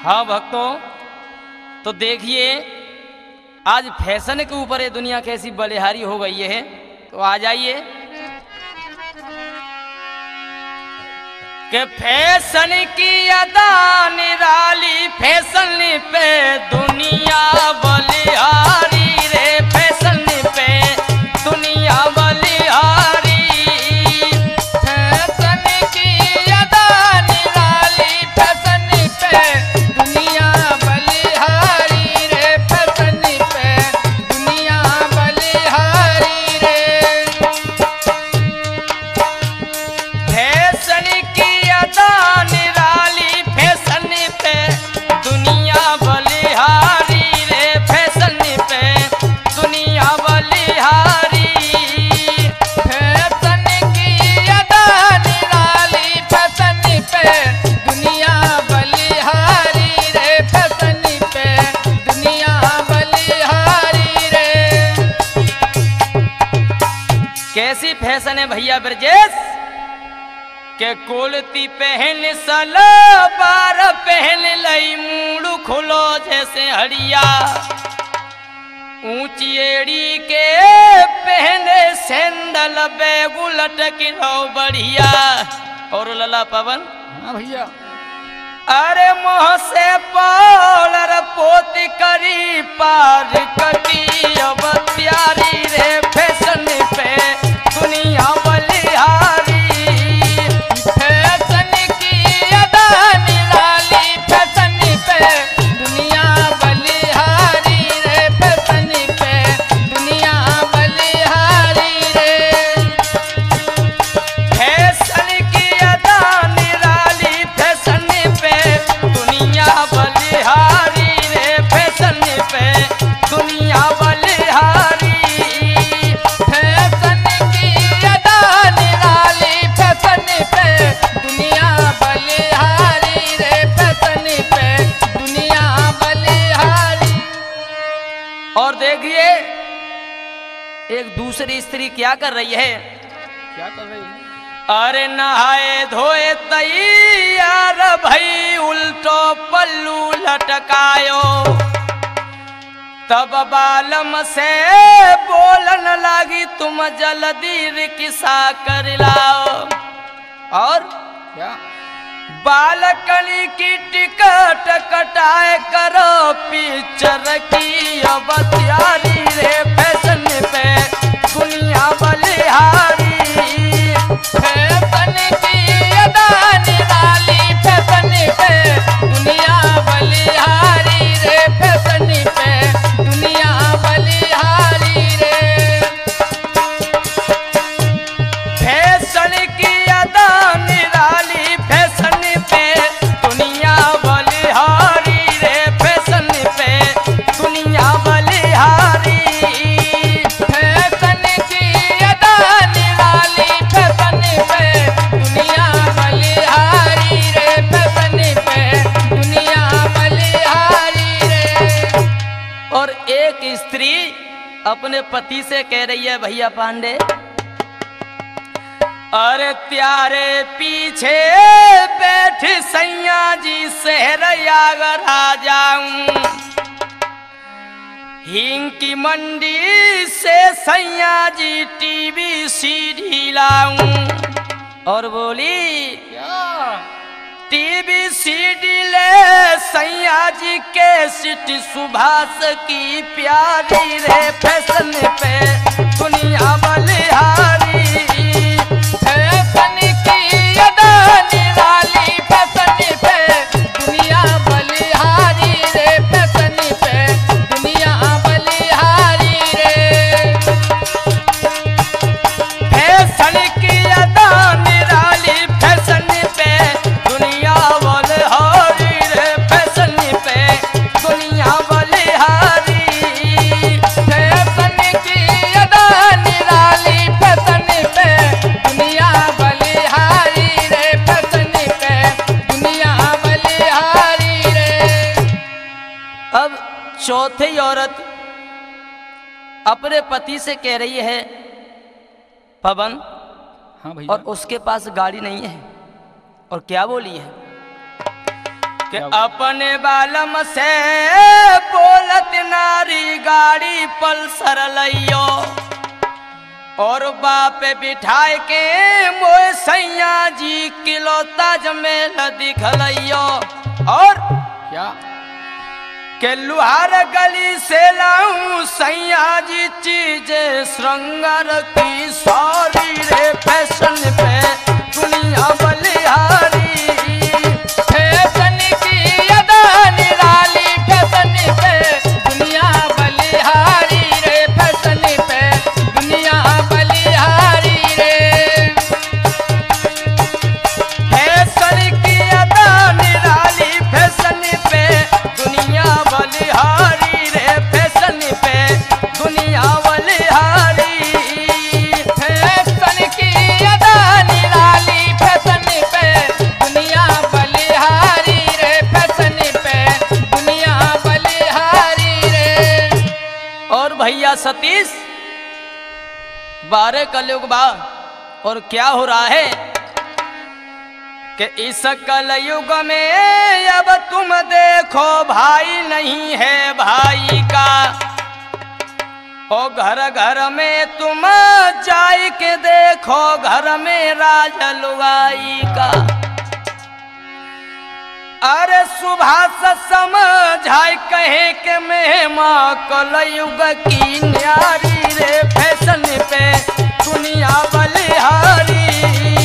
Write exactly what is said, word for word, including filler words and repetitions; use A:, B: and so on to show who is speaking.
A: हाँ भक्तों, तो देखिए आज फैशन के ऊपर ये दुनिया कैसी बलिहारी हो गई है। तो आ जाइए कि फैशन की अदा निराली, फैशन पे दुनिया बलिहारी रे, फैशन पे दुनिया बलिहारी।
B: फैशन की अदा निराली, फैशन पे दुनिया बलिहारी रे, फैशन पे दुनिया बलिहारी रे।
A: फैशन की अदा निराली, फैशन पे दुनिया बलिहारी रे, फैशन पे दुनिया बलिहारी।
B: फैशन की अदा निराली, फैशन पे दुनिया बलिहारी रे, फैशन पे दुनिया बलिहारी रे।
A: कैसी फैशन है भैया ब्रजेश के कोलती पहन सलवार पहन लई, मूड़ खुलो जैसे हड़िया, ऊंची एड़ी के पहने सैंडल, बैगु लटकी लो बढ़िया। और लला पवन,
B: हाँ भैया,
A: अरे मोह से पौलर पोती करी पार कटी, अब त्यारी रे फैशन पे दुनिया बलिहारी।
B: फैशन की अदा निराली, फैशन पे दुनिया बलिहारी रे, फैशन पे दुनिया बलिहारी रे।
A: फैशन की अदा निराली, फैशन पे दुनिया बलिहारी रे, फैशन पे दुनिया बलिहारी।
B: फैशन की अदा निराली, फैशन पे दुनिया बलिहारी रे, फैशन पे दुनिया बलिहारी।
A: और देखिए एक दूसरी स्त्री क्या कर रही है,
B: क्या कर रही है?
A: अरे नहाए धोए तैयार भई, उल्टो पल्लू लटकायो, तब बालम से बोलन लगी, तुम जल्दी रिक्शा कर लाओ। और
B: क्या?
A: बालकनी की टिकट कटाए करो पिक्चर की, अब तैयारी रे फैशन पे दुनिया बलिहारी।
B: फैशन की अदा निराली, फैशन पे दुनिया बलिहारी रे, फैशन पे दुनिया बलिहारी रे।
A: फैशन की अदा निराली, फैशन पे दुनिया बलिहारी रे, फैशन पे दुनिया बलिहारी।
B: फैशन की अदा निराली, फैशन पे दुनिया बलिहारी रे, फैशन पे दुनिया बलिहारी रे।
A: और एक स्त्री अपने पति से कह रही है भैया पांडे, अरे त्यारे पीछे बैठ सैया जी शहर आगरा जाऊं, हिंग की मंडी से सैया जी टीवी सीडी लाऊं। और बोली
B: क्या?
A: टीवी सीडी ले सैया जी के सिटी, सुभाष की प्यारी रे फैशन पे दुनिया बलिहारी।
B: फैशन की अदा निराली, फैशन पे दुनिया बलिहारी रे, फैशन पे दुनिया बलिहारी रे।
A: फैशन की अदा निराली, फैशन पे दुनिया बलिहारी रे, फैशन पे दुनिया बलिहारी।
B: फैशन की अदा निराली, फैशन पे दुनिया बलिहारी रे, फैशन पे दुनिया बलिहारी रे।
A: अब चौथी औरत अपने पति से कह रही है, पवन,
B: हाँ भैया,
A: और उसके पास गाड़ी नहीं है। और क्या बोली है कि अपने बालम से बोलत नारी गाड़ी पल्सर लइयो और बाप बिठाए के मोए सैया जी किलो ताज में दिखलइयो और
B: क्या
A: के लुहार गली से लाऊं सैया जी चीजे श्रृंगार की सारी रे फैशन पे दुनिया बलिहारी
B: फैशन की अदा निराली फैशन पे दुनिया बलिहारी रे फैशन पे दुनिया बलिहारी रे
A: फैशन की अदा निराली फैशन पे दुनिया बलिहारी रे फैशन पे दुनिया बलिहारी
B: फैशन की अदा निराली फैशन पे दुनिया बलिहारी रे फैशन पे दुनिया बलिहारी रे।
A: और भैया सतीश बारह कलयुग बा और क्या हो रहा है कि इस कलयुग में अब तुम देखो भाई नहीं है भाई का ओ घर घर में तुम जाई के देखो घर में राज लुगाई का अरे सुभाष समझाई कहे के मेहमा कलयुग की न्यारी रे फैशन पे दुनिया बलिहारी